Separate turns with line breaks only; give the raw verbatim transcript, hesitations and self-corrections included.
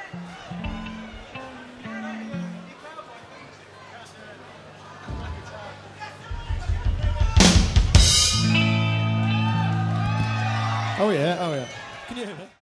Oh yeah, oh yeah. Can you hear me?